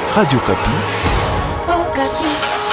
Radio Kapi. Oh, Kapi.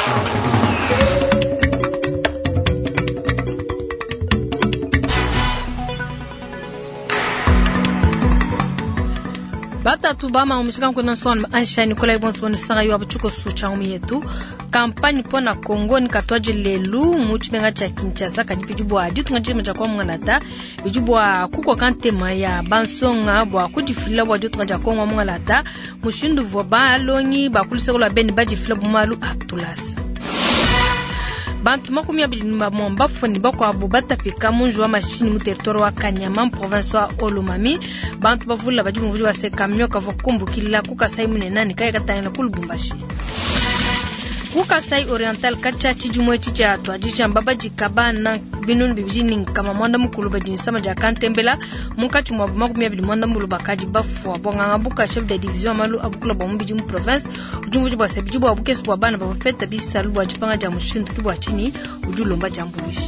Batatu bama umishika mkono son Aisha Nicolas Bonsoir sanga yo abuchuko sucha yetu kampani pona Kongo ni katwaje lelu muchimenga cha Kinshasa kadipijubwa aditu ngajime cha kwa mwanata bijubwa kuko kantema ya bansonga bwa kudifila bwa aditu ngaja kwa mwanata mushindu vo balongi bakulise la beni bajifila bumalu atulasi bantu makumi abili mbamba foni bako abubata pika munju wa machine mu territoire wa Kanyama province wa Olomami bantu bavula bajimu vuji wa sekamyo kavokumbukila kukasai munenani kaya katayana kulubumbashi Kukasai Oriental kachachi jumwechi cha twajicha mbaba jikabana binun bibijini kama mwanda mukulu bajinisama jakantembela mukachi mwabu makumi abili mwanda mulu bakaji bafu wabonga buka chef de division malu abukula bamumbiji mu province ujumbuji bwa sebijibu wabuke suwa bana babafeta bisa lubu wajipanga jamushindu kibu wachini ujulomba jambulishi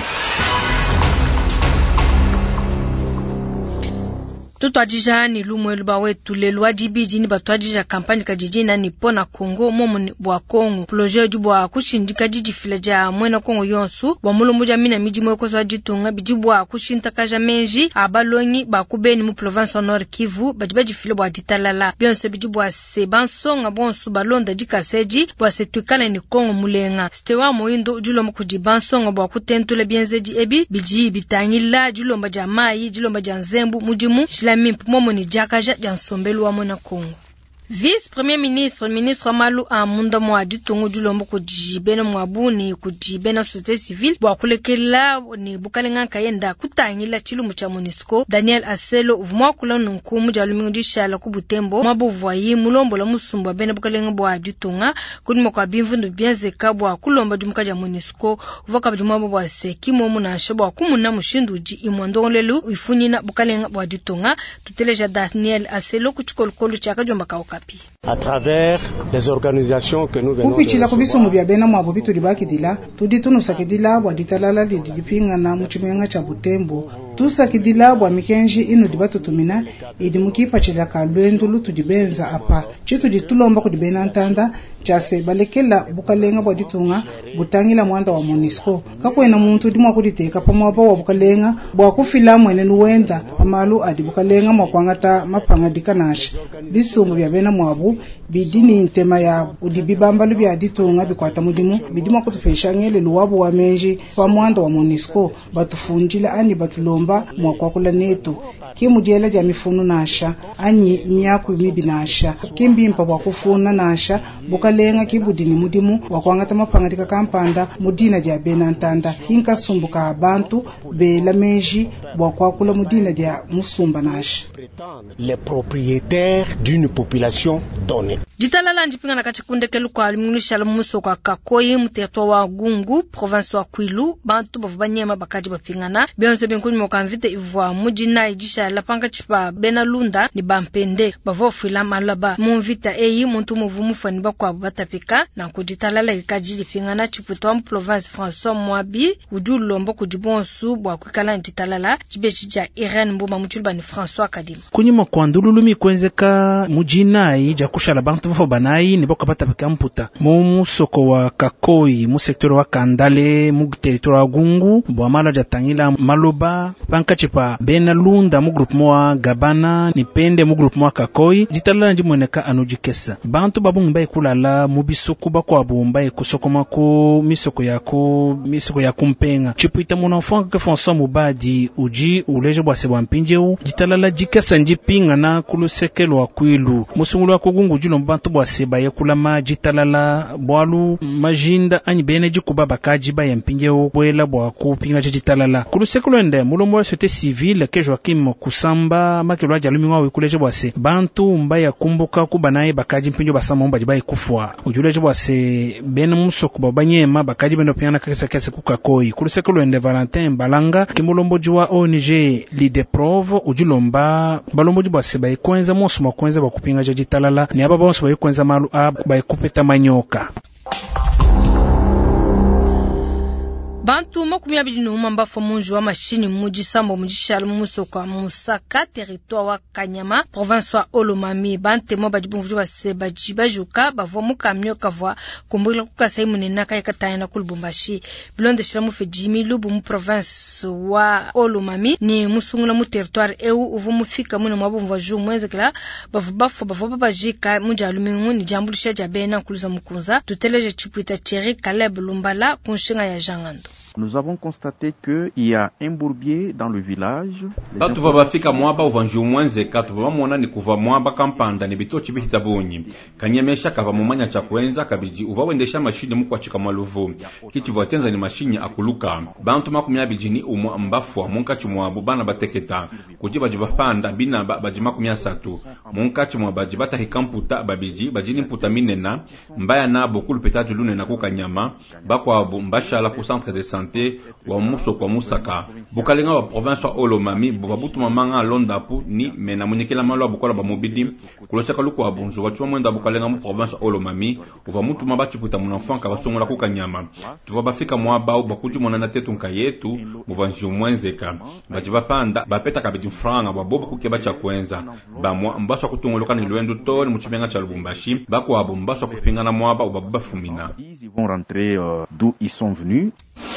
Tutwajija ni lumwelu bawetu lelu wajibiji ni batwajija kampani kajijina ni pona Kongo momu bwa Kongo projet jubwa kushindika jiji fileja mwena Kongo yonsu wa mulumuja mina miji mweko za jitunga bijibwa kushinta kaja menji abalongi bakubeni mu province wa Nord Kivu bajibaji file bwa ditalala bionse bijibwa sebansonga bonsu balonda jikaseji bwa setuikana ni Kongo mulenga stewa moindo julomba kujibansonga bwa kutentule bienzeji ebi biji bitangila julomba jamai julomba janzembu mujimu Momo ni jakaja jansombelu wa mwana Kongo. Vice-premier ministre Malu Amunda Mwadi Tungu Julombo kujibena mwabuni kujibena société civile bwa kulekela ni bukalenga kayenda kutangila chilumu cha MONUSCO Daniel Aselo uvumwa kula nunkumu jalumingu dishala kubutembo mabuvwayi mulombo la musumba bena bukalenga bwa Ditunga kunimo kwa bimvundu bienzeka bwa kulomba jumuka ja MONUSCO uvaka bjumabo bwa sekimo muna shabwa kumuna mushinduji imwandongolelu ifunina bukalenga bwa Ditunga tuteleja Daniel Aselo kuchukolukolu chaka jomba kaoka à travers les organisations que nous venons kupichila kubiso mubya bena mwabo bitu bakidila tuditunu sakidila bwa ditalala lidipinga na muchimenga cha Butembo tusakidila bwa mikenji inu dibatutumina idi mukipa chila kalwendulu tudibenza apa chitu ditulomba kudibena ntanda chase balekela bukalenga bwa ditunga butangila mwanda wa MONUSCO kakwena muntu dimwa kuditeka pamwabo wa bukalenga bwa kufila mwene nuwenda amalu adi bukalenga mwakwangata mapanga dikanasha bisumbu bya bena mwabu bidini ntema ya udibibambalu bya ditunga bikwata mudimu bidimwa kutufesha ngele luwabu wa menji kwa mwanda wa MONUSCO batufunjila ani batulomba mwakwakula netu kimujela ja mifunu nasha anyi myaku mibi nasha kimbimpa bwa kufuna nasha bukalenga kibudini mudimu wakwangata mapanga kampanda mudina ja benantanda hinka sumbuka abantu bela menji bwa kwakula mudina ja musumba nasha les propriétaires d'une population donnée. Jitalala njipinga na kachikundekelu kwa alimunisha lumuso kwa Kakoyi mteto wa Gungu province wa Kwilu bantu bavubanyema bakaji bapingana bionse benkuni mokanvite ivwa mujina ijisha lapanga chipa benalunda ni bampende bavofila malaba mumvita eyi muntu muvumufani bakwa batapika na kujitalala ikaji lipingana chiputo wa province François Mwabi ujulombo kujibonsu bwa kwikala njitalala jibechija Irene Mbuma mchulba ni François Kadima kunyima kwa ndululumi kwenzeka mujina ija kushala bantu banayi ni bako batapika mputa mu soko wa Kakoyi mu secteur wa Kandale mu territoire wa Gungu bwa mala jatangila maloba pankachipa benalunda mu groupe wa Gabana ni pende mu groupe wa Kakoyi jitalala njimweneka anujikesa bantu babungu kulala mu bisoko bako abumba kusokoma ko misoko ya kumpenga chipuita mon enfant que François Mubadi uji uleje bwa sebwa mpinjeu jitalala jikesa njipinga na kulusekelo wa Kwilu musungulu wa Gungu julomba bantu bwa seba yekulama jitalala bwalu majinda anyi bene jikuba bakaji ba yampinjeo bwela bwa kupinga jitalala kulusekulende mulomo wa société civile ke Joachim Kusamba makelwa jalumiwa wikuleje bwa se bantu mbaya kumbuka kubanaye bakaji mpinjo basama mbaji baye kufwa ujuleje bwa se bene musoko babanyema bakaji beno piana kese kukakoyi kulusekulende Valentin Balanga kimulombo jwa ONG Lideprove ujulomba balombo jwa seba yekwenza mosoma kwenza bakupinga jitalala ni aba bonso bayikwenza malu aba bayikupeta manyoka bantu makumi abili n'umwe mbafa munju wa mashini muji sambo muji shalmu musoko musaka territoire wa Kanyama province wa Olomami bante mo bajibumvu ba seba jibajuka bavo mukamyo kavwa kumbula kukasai munena kaya katayana kulbumbashi bilonde shilamu fe Jimmy Lubu mu province wa Olomami ni musungula mu territoire eu uvu mufika muna mabumvu ju mwezekla bavo babajika mujalumingu ni jambulisha jabena kuluza mukunza tuteleje chipwita Thierry Caleb Lumbala kunshinga ya Jangando. Nous avons constaté qu'il y a un bourbier dans le village. Batu bafika mwaba uvanju mwenzeka tuvamona ni kuva mwaba kampanda ni bitochi bihitabonyi kanyemesha kava mumanya cha kwenza kabiji uvawendesha mashine mukwachika maluvu kichivu atenza ni mashine akuluka bantu makumi abili ni umwa mbafu munkachi mwabu bana bateketa kujiba jibafanda bina bajima 30 munkachi mwabaji bata hikamputa babiji bajini mputa minena mbaya nabo kulupetatu lune na kukanyama bakwa abu mbashala ku centre de santé wa muso kwa musaka bukalenga wa province wa Olomami bubabutu mamanga londapu ni mena munyekela malo abukola ba mobidi kulosaka luko abunzo wachwa mwenda bukalenga mu province wa Olomami uva mutu mabachi puta munafwanka basongola kukanyama tuva bafika mwaba au bakuji monana tetu nkayetu muvanju mwenzeka bajiba panda bapeta kabidi franga babobo kukeba cha kwenza bamwa mbaswa kutungoloka ni lwendo tole muchibenga cha Lubumbashi bakwa abo mbaswa kupingana mwaba ubaba fumina Ils vont rentrer d'où ils sont venus.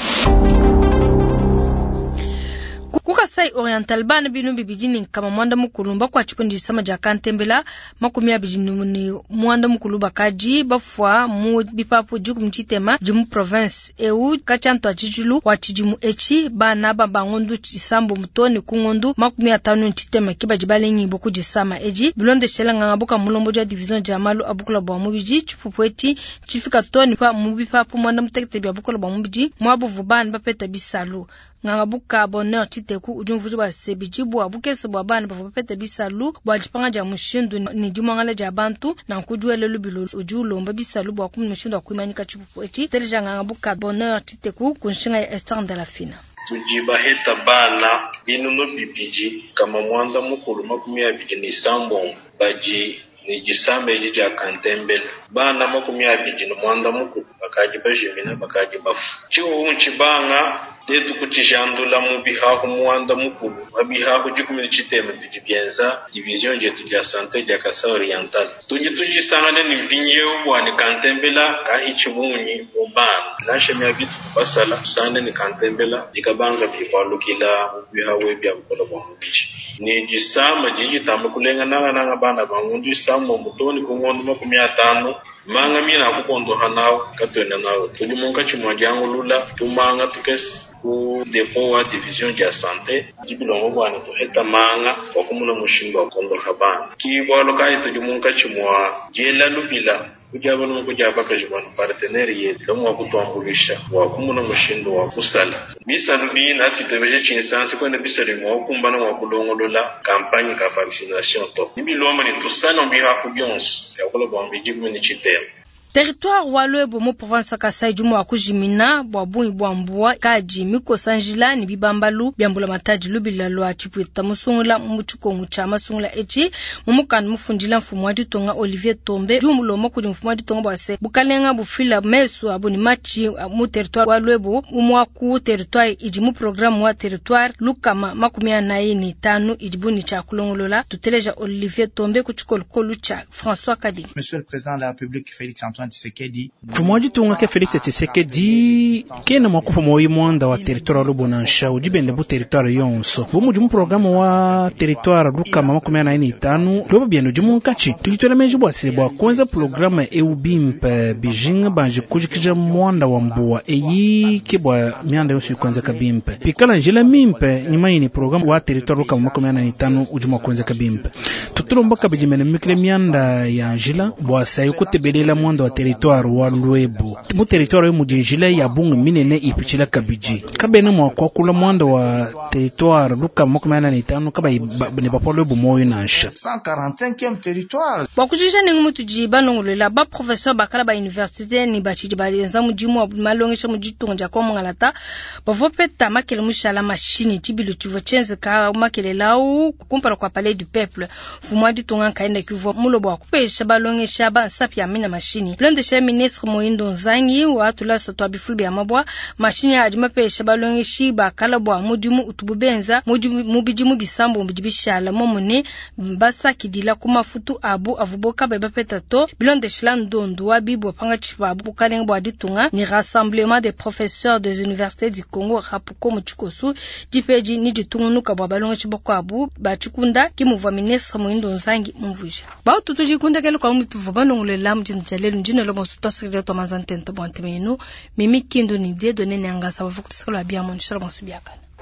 Kukasai Oriental bana binu bibijini kama mwanda mukulumba kwa chipundi sama jakantembela makumi abijini ni mwanda mukuluba kaji bafwa mu bipapu juku mchitema jimu province eu kachanto achichulu wachijimu echi bana babangondu chisambo mutoni kungondu makumi atanu mchitema kiba jibale nyimbo kujisama eji bilonde shela ngangabuka mulombo ja division jamalu abukula bwa mubiji chipupu eti chifika toni pa mubipapu mwanda mutekete abukula bwa mubiji mwabu vubani bapeta bisalu ngangabuka bonheur titeku ujumvuji ba sebijibu abukeso bwabana bafopete bisalu bwajipanga ja mushindu ni jumangala ja bantu na kujuele lubilo ujulomba bisalu bwa kummushindu akuimanika chipupu eti teleja ngangabuka bonheur titeku kunshinga ya Esther de la Fina tujiba heta bana binuno bibiji kama mwanda mukulu makumi abili ni sambo baji ni jisambe jija kantembele bana makumi abili ni mwanda mukulu bakaji bajimina bakaji bafu chiwo unchibanga detu kutijandula mubihahu mwanda mukulu abihahu jukumini chiteme tujibienza division jetu ya santé ya Kasa Oriental tujisangane ni mpinyewu wani kantembela kahi chibunyi ubana nashemia vitu kubasala sande ni kantembela ikabanga bikwalukila mubihahu ebya mkola kwa mbichi ni jisama jiji tamukulenga nanga bana bangundu isamo mutoni kungondu makumi atano manga mina kukondo hanao katwena nao tulimunga chimwajangu lula tumanga tukesi ku depo wa division ya santé jibilongo bwana tuheta manga wakumuna mushinga wa kondo habana kibwalo kai tulimunga chimwa jela lubila kujaba no kujaba kajibana partenaire yetu lomo kutwambulisha wakumuna mushindo wa kusala bisalu bina tutebeje chinsansi kwenda bisalu mo kumbana wa kulongolola kampanye ka vaccination to nibiloma ni tusana mbiha kubyonso yakola bombi jibu ni chitema territoire walwebo mu province Kasai jumu akujimina bwabuni bwambua kaji miko sanjila ni bibambalu byambula mataji lubila lwa chipwita musungula muchuko muchama sungula echi mumukan mufundila mfumwadi tonga Olivier Tombe jumu lo makudi mfumwadi tonga bwase bukalenga bufila mesu abuni machi mu territoire walwebo umwaku territoire ijimu programme wa territoire lukama makumia naini tanu ijibuni cha kulongolola tuteleja Olivier Tombe kuchuko lukolu cha François Kadi. Monsieur le Président de la République Félix Antoine Tshisekedi Fumoji tunga ke Felix Tshisekedi kena mwakufa mwa mwanda wa territoire lubonansha ujibende bu territoire yonso bumu jumu programme wa territoire lukama makumia naini tanu lobo bieno jumu kachi tulitwela meji bwase bwa kwanza programme eubimpe bijinga banji kujikija mwanda wa mbua eyi kibwa mianda yonso kwanza kabimpe pikala njila mimpe nyimaini programme wa territoire lukama makumia naini tanu ujuma kwanza kabimpe tutulomba kabijimene mikile mianda ya njila bwase yukutebelela mwanda wa territoire wa Lwebo mu territoire mu jinjila ya bungu minene ipichila kabiji kabena mwa kwa kula mwanda wa territoire luka mokumana ni tano kaba ne bapolo bu moyo nasha 145e territoire bakujija ni mutu jiba nongolela ba professeur bakala ba université ni bachiji balenza mujimu wa malongesha mujitunja kwa mngalata bavopeta makele mushala machine tibilu tuvo chenze ka makele lao kumpara kwa palais du peuple fumwadi tunga kaenda kivo mulobo akupesha balongesha ba sapya mina machine bilonde sha ministre Moindo Nzangi wa tula satwa bifulbe amabwa mashini ajima pesha balonge shiba kala bwa mudimu utububenza mubijimu bisambo mbijibishala momone mbasa kidila kumafutu abu avuboka beba petato bilonde shila ndondo wa bibo panga chibabu kalenga bwa ditunga ni rassemblement des professeurs des universités du Congo rapuko muchikosu dipeji ni ditungunuka bwa balonge chiboko abu bachikunda kimuva ministre Moindo Nzangi mvuja ba tutuji kunda kele kwa mtuvu banongole lam jin jalelu njine lo mosuta sekretari to manzantente bontemeno mimi kindo ni de donene anga sababu kutisala bia mon shara masubiakana